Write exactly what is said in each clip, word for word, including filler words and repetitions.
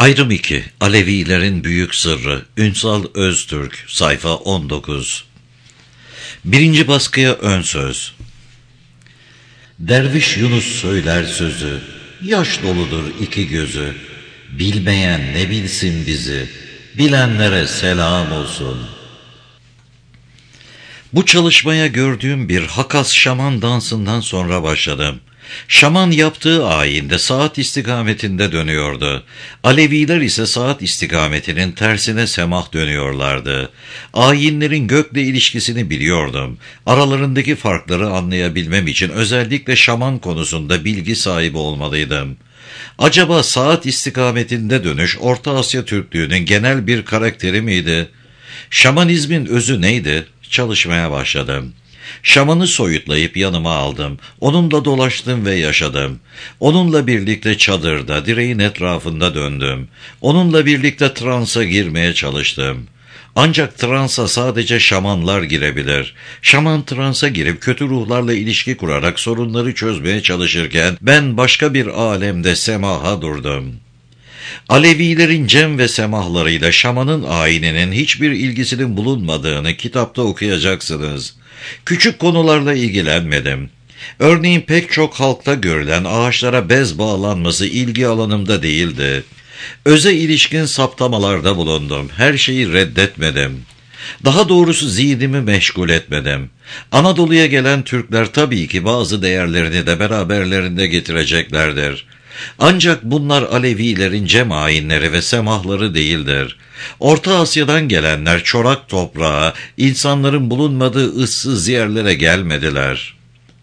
Ayrım iki. Alevilerin Büyük Sırrı. Ünsal Öztürk. Sayfa on dokuz. Birinci baskıya ön söz. Derviş Yunus söyler sözü, yaş doludur iki gözü. Bilmeyen ne bilsin bizi, bilenlere selam olsun. Bu çalışmaya gördüğüm bir Hakas şaman dansından sonra başladım. Şaman yaptığı ayinde saat istikametinde dönüyordu. Aleviler ise saat istikametinin tersine semah dönüyorlardı. Ayinlerin gökle ilişkisini biliyordum. Aralarındaki farkları anlayabilmem için özellikle şaman konusunda bilgi sahibi olmalıydım. Acaba saat istikametinde dönüş Orta Asya Türklüğünün genel bir karakteri miydi? Şamanizmin özü neydi? Çalışmaya başladım. Şamanı soyutlayıp yanıma aldım. Onunla dolaştım ve yaşadım. Onunla birlikte çadırda, direğin etrafında döndüm. Onunla birlikte transa girmeye çalıştım. Ancak transa sadece şamanlar girebilir. Şaman transa girip kötü ruhlarla ilişki kurarak sorunları çözmeye çalışırken ben başka bir alemde semaha durdum. Alevilerin cem ve semahlarıyla şamanın ayininin hiçbir ilgisinin bulunmadığını kitapta okuyacaksınız. Küçük konularla ilgilenmedim. Örneğin pek çok halkta görülen ağaçlara bez bağlanması ilgi alanımda değildi. Öze ilişkin saptamalarda bulundum. Her şeyi reddetmedim. Daha doğrusu zihnimi meşgul etmedim. Anadolu'ya gelen Türkler tabii ki bazı değerlerini de beraberlerinde getireceklerdir. Ancak bunlar Alevilerin cem ayinleri ve semahları değildir. Orta Asya'dan gelenler çorak toprağa, insanların bulunmadığı ıssız yerlere gelmediler.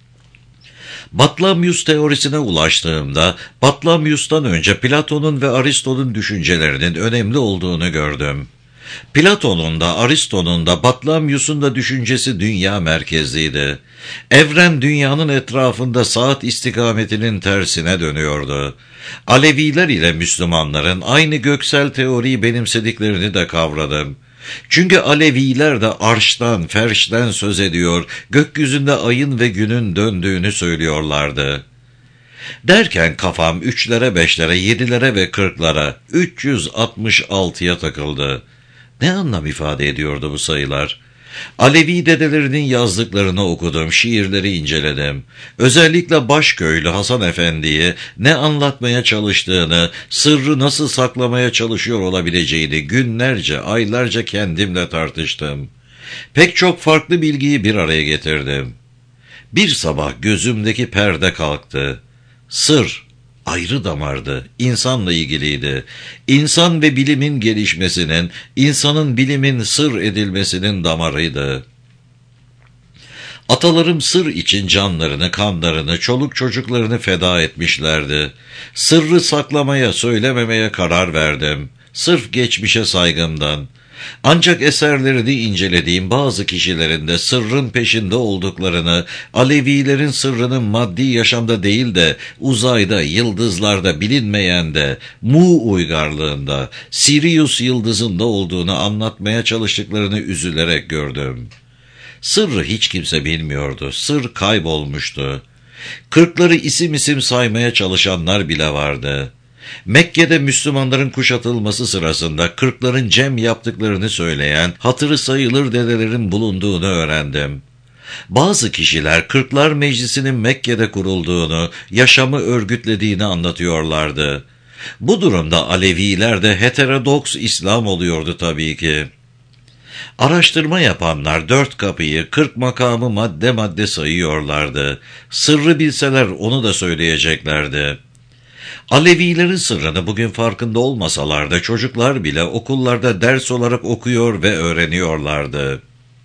Batlamyus teorisine ulaştığımda, Batlamyus'tan önce Platon'un ve Aristo'nun düşüncelerinin önemli olduğunu gördüm. Platon'un da Aristo'nun da Batlamyus'un da düşüncesi dünya merkezliydi. Evren dünyanın etrafında saat istikametinin tersine dönüyordu. Aleviler ile Müslümanların aynı göksel teoriyi benimsediklerini de kavradım. Çünkü Aleviler de arştan, ferşten söz ediyor, gökyüzünde ayın ve günün döndüğünü söylüyorlardı. Derken kafam üçlere, beşlere, yedilere ve kırklara, üç yüz altmış altıya takıldı. Ne anlam ifade ediyordu bu sayılar? Alevi dedelerinin yazdıklarını okudum, şiirleri inceledim. Özellikle Başköylü Hasan Efendi'yi ne anlatmaya çalıştığını, sırrı nasıl saklamaya çalışıyor olabileceğini günlerce, aylarca kendimle tartıştım. Pek çok farklı bilgiyi bir araya getirdim. Bir sabah gözümdeki perde kalktı. Sır ayrı damardı, insanla ilgiliydi. İnsan ve bilimin gelişmesinin, insanın bilimin sır edilmesinin damarıydı. Atalarım sır için canlarını, kanlarını, çoluk çocuklarını feda etmişlerdi. Sırrı saklamaya, söylememeye karar verdim. Sırf geçmişe saygımdan. Ancak eserlerini incelediğim bazı kişilerin de sırrın peşinde olduklarını, Alevilerin sırrının maddi yaşamda değil de uzayda, yıldızlarda, bilinmeyende, Mu uygarlığında, Sirius yıldızında olduğunu anlatmaya çalıştıklarını üzülerek gördüm. Sırrı hiç kimse bilmiyordu, sır kaybolmuştu. Kırkları isim isim saymaya çalışanlar bile vardı. Mekke'de Müslümanların kuşatılması sırasında kırkların cem yaptıklarını söyleyen hatırı sayılır dedelerin bulunduğunu öğrendim. Bazı kişiler Kırklar Meclisi'nin Mekke'de kurulduğunu, yaşamı örgütlediğini anlatıyorlardı. Bu durumda Aleviler de heterodoks İslam oluyordu tabii ki. Araştırma yapanlar dört kapıyı, kırk makamı madde madde sayıyorlardı. Sırrı bilseler onu da söyleyeceklerdi. Alevilerin sırrını bugün farkında olmasalar da çocuklar bile okullarda ders olarak okuyor ve öğreniyorlardı.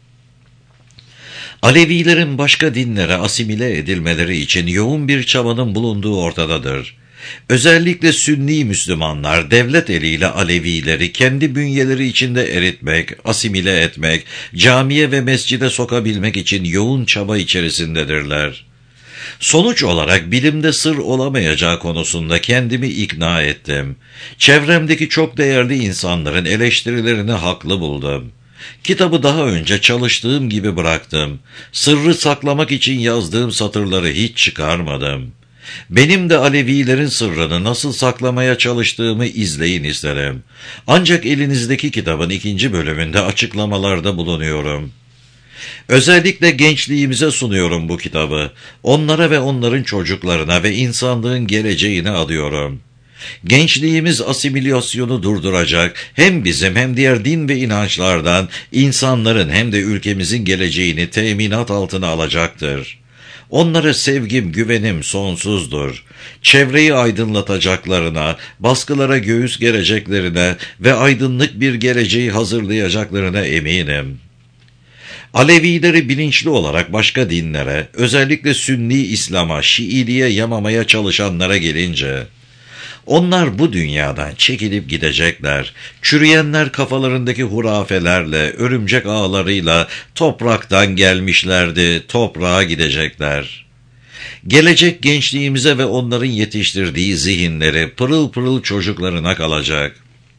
Alevilerin başka dinlere asimile edilmeleri için yoğun bir çabanın bulunduğu ortadadır. Özellikle Sünni Müslümanlar devlet eliyle Alevileri kendi bünyeleri içinde eritmek, asimile etmek, camiye ve mescide sokabilmek için yoğun çaba içerisindedirler. Sonuç olarak bilimde sır olamayacağı konusunda kendimi ikna ettim. Çevremdeki çok değerli insanların eleştirilerini haklı buldum. Kitabı daha önce çalıştığım gibi bıraktım. Sırrı saklamak için yazdığım satırları hiç çıkarmadım. Benim de Alevilerin sırrını nasıl saklamaya çalıştığımı izleyin isterim. Ancak elinizdeki kitabın ikinci bölümünde açıklamalarda bulunuyorum. Özellikle gençliğimize sunuyorum bu kitabı. Onlara ve onların çocuklarına ve insanlığın geleceğine adıyorum. Gençliğimiz asimilasyonu durduracak, hem bizim hem diğer din ve inançlardan insanların hem de ülkemizin geleceğini teminat altına alacaktır. Onlara sevgim, güvenim sonsuzdur. Çevreyi aydınlatacaklarına, baskılara göğüs gereceklerine ve aydınlık bir geleceği hazırlayacaklarına eminim. Alevileri bilinçli olarak başka dinlere, özellikle Sünni İslam'a, Şiiliğe yamamaya çalışanlara gelince, onlar bu dünyadan çekilip gidecekler. Çürüyenler kafalarındaki hurafelerle, örümcek ağlarıyla topraktan gelmişlerdi, toprağa gidecekler. Gelecek gençliğimize ve onların yetiştirdiği zihinleri pırıl pırıl çocuklarına kalacak.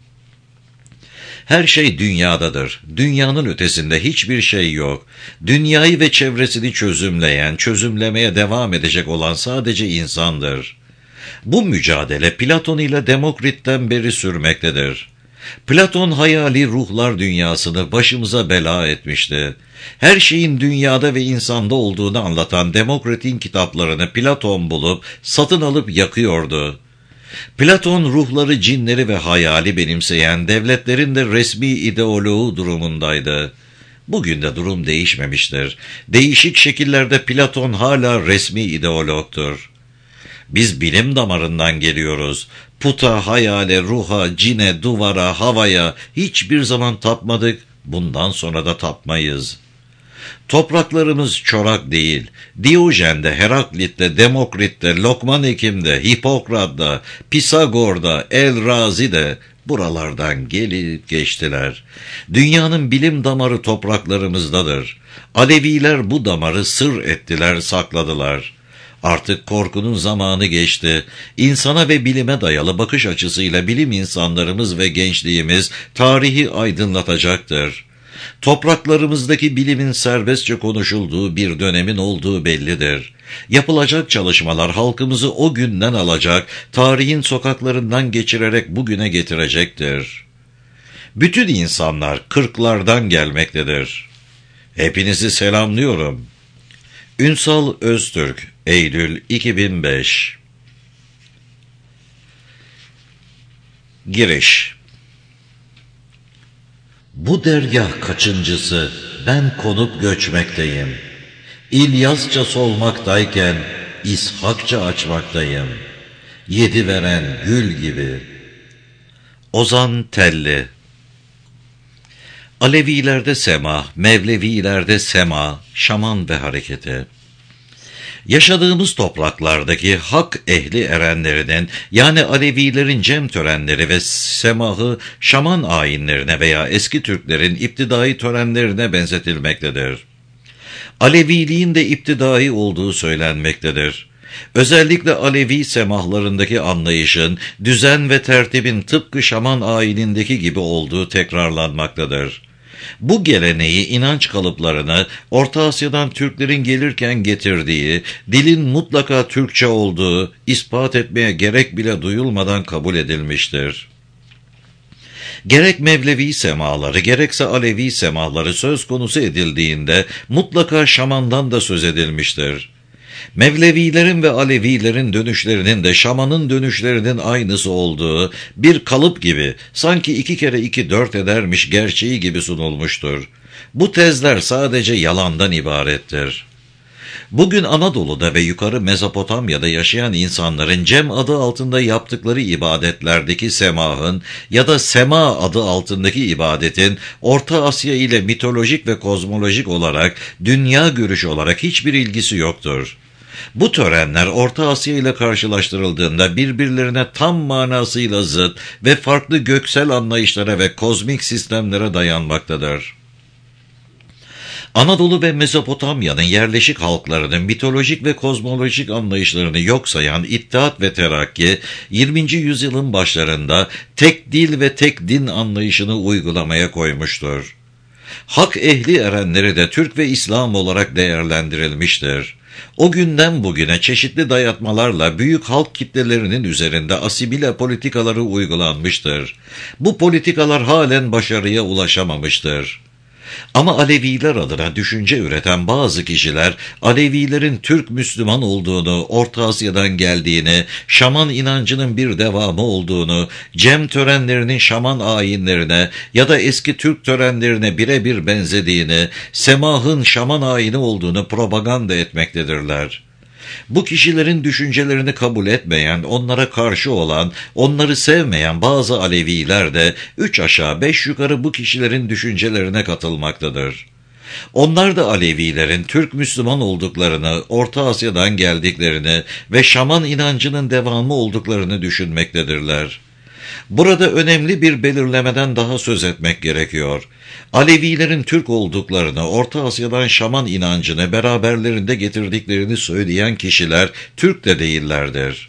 Her şey dünyadadır. Dünyanın ötesinde hiçbir şey yok. Dünyayı ve çevresini çözümleyen, çözümlemeye devam edecek olan sadece insandır. Bu mücadele Platon ile Demokrit'ten beri sürmektedir. Platon hayali ruhlar dünyasını başımıza bela etmişti. Her şeyin dünyada ve insanda olduğunu anlatan Demokrit'in kitaplarını Platon bulup satın alıp yakıyordu. Platon ruhları, cinleri ve hayali benimseyen devletlerin de resmi ideoloğu durumundaydı. Bugün de durum değişmemiştir. Değişik şekillerde Platon hala resmi ideologtur. Biz bilim damarından geliyoruz. Puta, hayale, ruha, cine, duvara, havaya hiçbir zaman tapmadık, bundan sonra da tapmayız. Topraklarımız çorak değil. Diyojen'de, Heraklit'te, Demokrit'te, Lokman Hekim'de, Hipokrat'da, Pisagor'da, El-Razi'de buralardan gelip geçtiler. Dünyanın bilim damarı topraklarımızdadır. Aleviler bu damarı sır ettiler, sakladılar. Artık korkunun zamanı geçti. İnsana ve bilime dayalı bakış açısıyla bilim insanlarımız ve gençliğimiz tarihi aydınlatacaktır. Topraklarımızdaki bilimin serbestçe konuşulduğu bir dönemin olduğu bellidir. Yapılacak çalışmalar halkımızı o günden alacak, tarihin sokaklarından geçirerek bugüne getirecektir. Bütün insanlar kırklardan gelmektedir. Hepinizi selamlıyorum. Ünsal Öztürk, Eylül iki bin beş. Giriş. Bu dergah kaçıncısı, ben konup göçmekteyim. İlyasça solmaktayken, İshakça açmaktayım. Yedi veren gül gibi. Ozan Telli. Alevilerde sema, Mevlevilerde sema, şaman ve hareketi. Yaşadığımız topraklardaki hak ehli erenlerinin, yani Alevilerin cem törenleri ve semahı şaman ayinlerine veya eski Türklerin iptidai törenlerine benzetilmektedir. Aleviliğin de iptidai olduğu söylenmektedir. Özellikle Alevi semahlarındaki anlayışın, düzen ve tertibin tıpkı şaman ayinindeki gibi olduğu tekrarlanmaktadır. Bu geleneği, inanç kalıplarını Orta Asya'dan Türklerin gelirken getirdiği, dilin mutlaka Türkçe olduğu ispat etmeye gerek bile duyulmadan kabul edilmiştir. Gerek Mevlevi semaları, gerekse Alevi semaları söz konusu edildiğinde mutlaka şamandan da söz edilmiştir. Mevlevilerin ve Alevilerin dönüşlerinin de şamanın dönüşlerinin aynısı olduğu bir kalıp gibi, sanki iki kere iki dört edermiş gerçeği gibi sunulmuştur. Bu tezler sadece yalandan ibarettir. Bugün Anadolu'da ve yukarı Mezopotamya'da yaşayan insanların cem adı altında yaptıkları ibadetlerdeki semahın ya da sema adı altındaki ibadetin Orta Asya ile mitolojik ve kozmolojik olarak, dünya görüşü olarak hiçbir ilgisi yoktur. Bu törenler Orta Asya ile karşılaştırıldığında birbirlerine tam manasıyla zıt ve farklı göksel anlayışlara ve kozmik sistemlere dayanmaktadır. Anadolu ve Mezopotamya'nın yerleşik halklarının mitolojik ve kozmolojik anlayışlarını yok sayan İttihat ve Terakki, yirminci yüzyılın başlarında tek dil ve tek din anlayışını uygulamaya koymuştur. Hak ehli erenleri de Türk ve İslam olarak değerlendirilmiştir. O günden bugüne çeşitli dayatmalarla büyük halk kitlelerinin üzerinde asimile politikaları uygulanmıştır. Bu politikalar halen başarıya ulaşamamıştır. Ama Aleviler adına düşünce üreten bazı kişiler, Alevilerin Türk Müslüman olduğunu, Orta Asya'dan geldiğini, şaman inancının bir devamı olduğunu, cem törenlerinin şaman ayinlerine ya da eski Türk törenlerine birebir benzediğini, semahın şaman ayini olduğunu propaganda etmektedirler. Bu kişilerin düşüncelerini kabul etmeyen, onlara karşı olan, onları sevmeyen bazı Aleviler de üç aşağı beş yukarı bu kişilerin düşüncelerine katılmaktadır. Onlar da Alevilerin Türk Müslüman olduklarını, Orta Asya'dan geldiklerini ve şaman inancının devamı olduklarını düşünmektedirler. Burada önemli bir belirlemeden daha söz etmek gerekiyor. Alevilerin Türk olduklarını, Orta Asya'dan şaman inancını beraberlerinde getirdiklerini söyleyen kişiler Türk de değillerdir.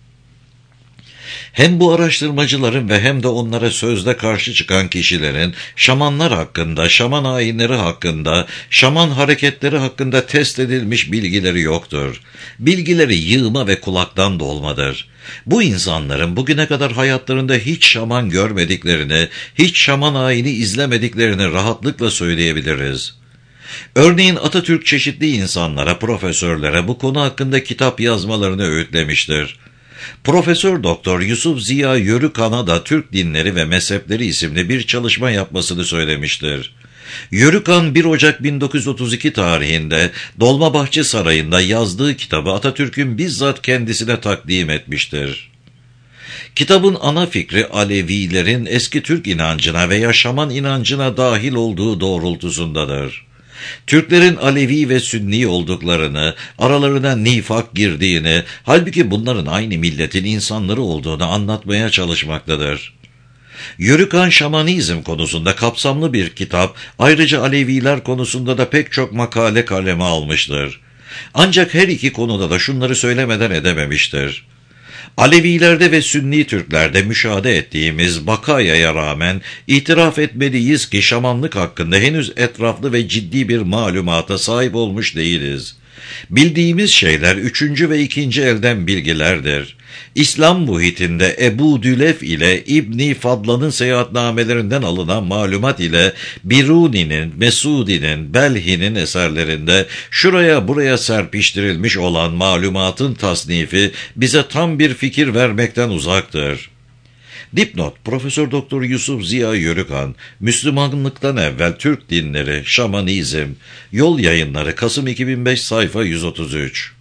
Hem bu araştırmacıların ve hem de onlara sözde karşı çıkan kişilerin şamanlar hakkında, şaman ayinleri hakkında, şaman hareketleri hakkında test edilmiş bilgileri yoktur. Bilgileri yığma ve kulaktan dolmadır. Bu insanların bugüne kadar hayatlarında hiç şaman görmediklerini, hiç şaman ayini izlemediklerini rahatlıkla söyleyebiliriz. Örneğin Atatürk çeşitli insanlara, profesörlere bu konu hakkında kitap yazmalarını öğütlemiştir. Profesör Doktor Yusuf Ziya Yörükan'a da Türk Dinleri ve Mezhepleri isimli bir çalışma yapmasını söylemiştir. Yörükan bir Ocak bin dokuz yüz otuz iki tarihinde Dolmabahçe Sarayı'nda yazdığı kitabı Atatürk'ün bizzat kendisine takdim etmiştir. Kitabın ana fikri Alevilerin eski Türk inancına veya şaman inancına dahil olduğu doğrultusundadır. Türklerin Alevi ve Sünni olduklarını, aralarına nifak girdiğini, halbuki bunların aynı milletin insanları olduğunu anlatmaya çalışmaktadır. Yörükan şamanizm konusunda kapsamlı bir kitap, ayrıca Aleviler konusunda da pek çok makale kaleme almıştır. Ancak her iki konuda da şunları söylemeden edememiştir. Alevilerde ve Sünni Türklerde müşahede ettiğimiz bakayaya rağmen itiraf etmeliyiz ki şamanlık hakkında henüz etraflı ve ciddi bir malumata sahip olmuş değiliz. Bildiğimiz şeyler üçüncü ve ikinci elden bilgilerdir. İslam muhitinde Ebu Dülef ile İbni Fadlan'ın seyahatnamelerinden alınan malumat ile Biruni'nin, Mesudi'nin, Belhi'nin eserlerinde şuraya buraya serpiştirilmiş olan malumatın tasnifi bize tam bir fikir vermekten uzaktır. Dipnot: Profesör Doktor Yusuf Ziya Yörükan, Müslümanlıktan evvel Türk dinleri, şamanizm, Yol Yayınları, Kasım iki bin beş, sayfa yüz otuz üç.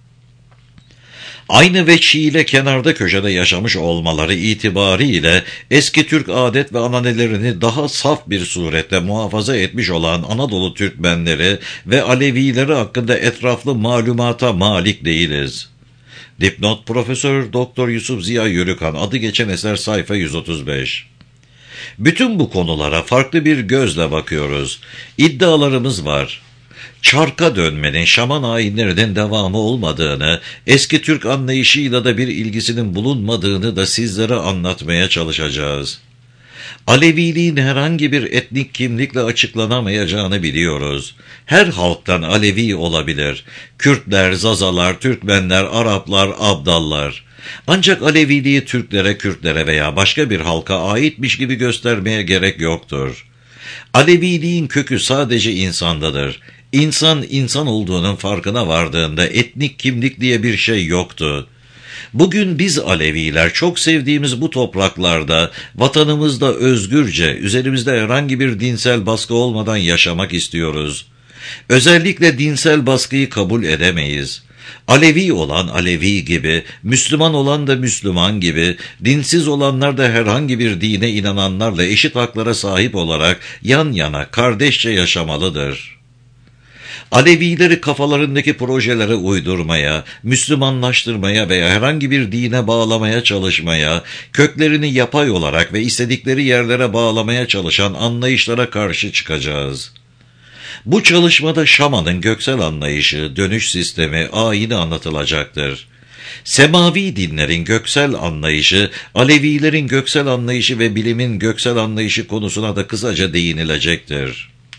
Aynı veçhiyle kenarda köşede yaşamış olmaları itibariyle eski Türk adet ve ananelerini daha saf bir surette muhafaza etmiş olan Anadolu Türkmenleri ve Alevileri hakkında etraflı malumata malik değiliz. Dipnot: Profesör Doktor Yusuf Ziya Yörükan, adı geçen eser, sayfa yüz otuz beş. Bütün bu konulara farklı bir gözle bakıyoruz. İddialarımız var. Çarka dönmenin şaman ayinlerinin devamı olmadığını, eski Türk anlayışıyla da bir ilgisinin bulunmadığını da sizlere anlatmaya çalışacağız. Aleviliğin herhangi bir etnik kimlikle açıklanamayacağını biliyoruz. Her halktan Alevi olabilir. Kürtler, Zazalar, Türkmenler, Araplar, Abdallar. Ancak Aleviliği Türklere, Kürtlere veya başka bir halka aitmiş gibi göstermeye gerek yoktur. Aleviliğin kökü sadece insandadır. İnsan, insan olduğunun farkına vardığında etnik kimlik diye bir şey yoktu. Bugün biz Aleviler çok sevdiğimiz bu topraklarda, vatanımızda özgürce, üzerimizde herhangi bir dinsel baskı olmadan yaşamak istiyoruz. Özellikle dinsel baskıyı kabul edemeyiz. Alevi olan Alevi gibi, Müslüman olan da Müslüman gibi, dinsiz olanlar da herhangi bir dine inananlarla eşit haklara sahip olarak yan yana, kardeşçe yaşamalıdır. Alevileri kafalarındaki projelere uydurmaya, Müslümanlaştırmaya veya herhangi bir dine bağlamaya çalışmaya, köklerini yapay olarak ve istedikleri yerlere bağlamaya çalışan anlayışlara karşı çıkacağız. Bu çalışmada şamanın göksel anlayışı, dönüş sistemi, ayini anlatılacaktır. Semavi dinlerin göksel anlayışı, Alevilerin göksel anlayışı ve bilimin göksel anlayışı konusuna da kısaca değinilecektir.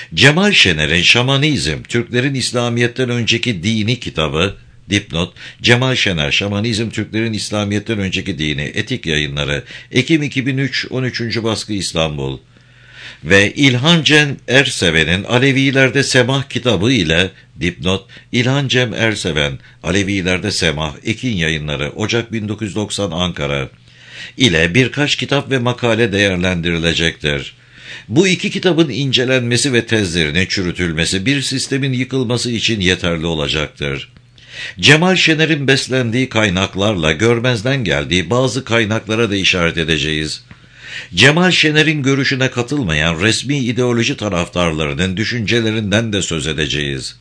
Cemal Şener'in Şamanizm, Türklerin İslamiyet'ten önceki dini kitabı, dipnot, Cemal Şener, Şamanizm, Türklerin İslamiyet'ten önceki dini, Etik Yayınları, Ekim iki bin üç, on üçüncü baskı İstanbul. Ve İlhan Cem Erseven'in Alevilerde Semah kitabı ile, dipnot, İlhan Cem Erseven, Alevilerde Semah, Ekin Yayınları, Ocak bin dokuz yüz doksan Ankara, ile birkaç kitap ve makale değerlendirilecektir. Bu iki kitabın incelenmesi ve tezlerinin çürütülmesi bir sistemin yıkılması için yeterli olacaktır. Cemal Şener'in beslendiği kaynaklarla görmezden geldiği bazı kaynaklara da işaret edeceğiz. Cemal Şener'in görüşüne katılmayan resmi ideoloji taraftarlarının düşüncelerinden de söz edeceğiz.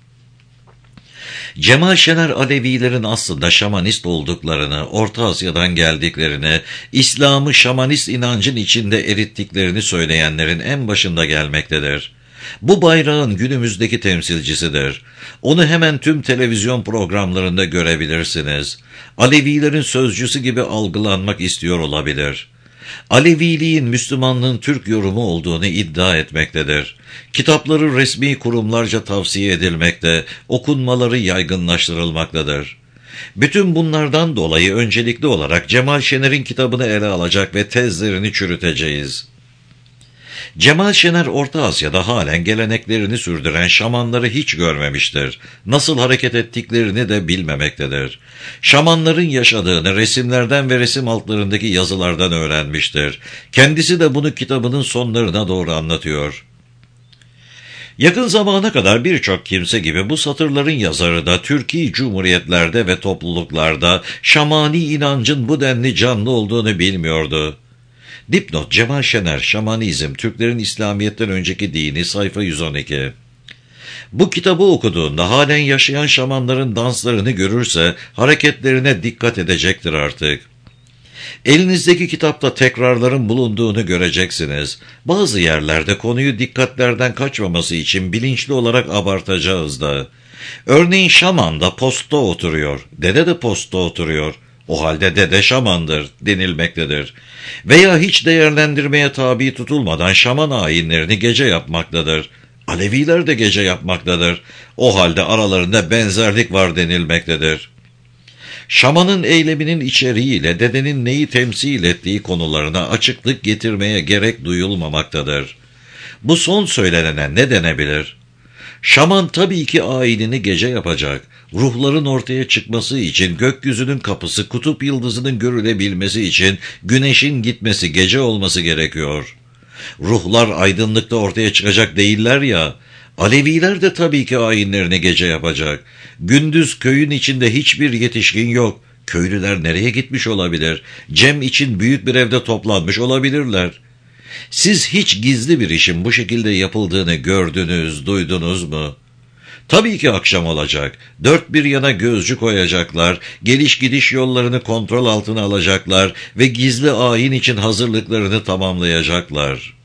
Cemal Şener Alevilerin aslında şamanist olduklarını, Orta Asya'dan geldiklerini, İslam'ı şamanist inancın içinde erittiklerini söyleyenlerin en başında gelmektedir. Bu bayrağın günümüzdeki temsilcisidir. Onu hemen tüm televizyon programlarında görebilirsiniz. Alevilerin sözcüsü gibi algılanmak istiyor olabilir. Aleviliğin Müslümanlığın Türk yorumu olduğunu iddia etmektedir. Kitapları resmi kurumlarca tavsiye edilmekte, okunmaları yaygınlaştırılmaktadır. Bütün bunlardan dolayı öncelikli olarak Cemal Şener'in kitabını ele alacak ve tezlerini çürüteceğiz. Cemal Şener Orta Asya'da halen geleneklerini sürdüren şamanları hiç görmemiştir. Nasıl hareket ettiklerini de bilmemektedir. Şamanların yaşadığını resimlerden ve resim altlarındaki yazılardan öğrenmiştir. Kendisi de bunu kitabının sonlarına doğru anlatıyor. Yakın zamana kadar birçok kimse gibi bu satırların yazarı da Türkiye Cumhuriyetlerde ve topluluklarda şamani inancın bu denli canlı olduğunu bilmiyordu. Dipnot, Cemal Şener, Şamanizm, Türklerin İslamiyet'ten önceki dini, sayfa yüz on iki. Bu kitabı okuduğunda halen yaşayan şamanların danslarını görürse hareketlerine dikkat edecektir artık. Elinizdeki kitapta tekrarların bulunduğunu göreceksiniz. Bazı yerlerde konuyu dikkatlerden kaçmaması için bilinçli olarak abartacağız da. Örneğin şaman da postta oturuyor, dede de postta oturuyor. O halde dede şamandır denilmektedir. Veya hiç değerlendirmeye tabi tutulmadan şaman ayinlerini gece yapmaktadır. Aleviler de gece yapmaktadır. O halde aralarında benzerlik var denilmektedir. Şamanın eyleminin içeriğiyle dedenin neyi temsil ettiği konularına açıklık getirmeye gerek duyulmamaktadır. Bu son söylenene ne denebilir? Şaman tabii ki ayinini gece yapacak. Ruhların ortaya çıkması için gökyüzünün kapısı, kutup yıldızının görülebilmesi için güneşin gitmesi, gece olması gerekiyor. Ruhlar aydınlıkta ortaya çıkacak değiller ya, Aleviler de tabii ki ayinlerini gece yapacak. Gündüz köyün içinde hiçbir yetişkin yok. Köylüler nereye gitmiş olabilir? Cem için büyük bir evde toplanmış olabilirler. Siz hiç gizli bir işin bu şekilde yapıldığını gördünüz, duydunuz mu? Tabii ki akşam olacak. Dört bir yana gözcü koyacaklar, geliş gidiş yollarını kontrol altına alacaklar ve gizli ayin için hazırlıklarını tamamlayacaklar.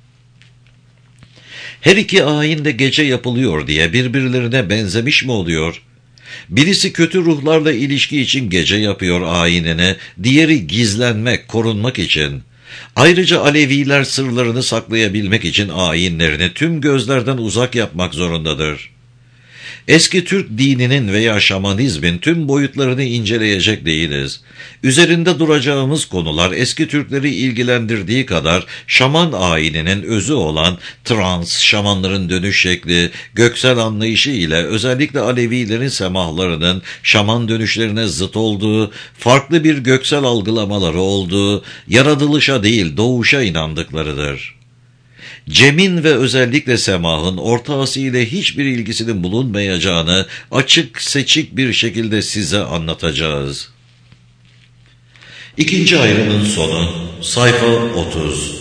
Her iki ayin de gece yapılıyor diye birbirlerine benzemiş mi oluyor? Birisi kötü ruhlarla ilişki için gece yapıyor ayinini, diğeri gizlenmek, korunmak için. Ayrıca Aleviler sırlarını saklayabilmek için ayinlerini tüm gözlerden uzak yapmak zorundadır. Eski Türk dininin veya şamanizmin tüm boyutlarını inceleyecek değiliz. Üzerinde duracağımız konular eski Türkleri ilgilendirdiği kadar şaman ayininin özü olan trans, şamanların dönüş şekli, göksel anlayışı ile özellikle Alevilerin semahlarının şaman dönüşlerine zıt olduğu, farklı bir göksel algılamaları olduğu, yaratılışa değil doğuşa inandıklarıdır. Cem'in ve özellikle semahın Orta Asya ile hiçbir ilgisinin bulunmayacağını açık seçik bir şekilde size anlatacağız. İkinci ayrımın sonu, sayfa otuz.